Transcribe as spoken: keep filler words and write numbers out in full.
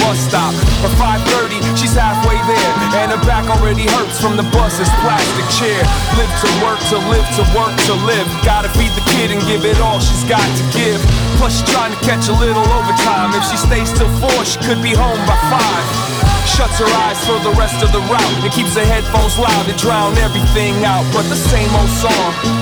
bus stop. At five thirty, she's halfway there, and her back already hurts from the bus's plastic chair. Live to work, to live to work, to live. Gotta feed the kid and give it all she's got to give. Plus she's trying to catch a little overtime. If she stays till four, she could be home by five. Shuts her eyes for the rest of the route and keeps her headphones loud to drown everything out. But the same old song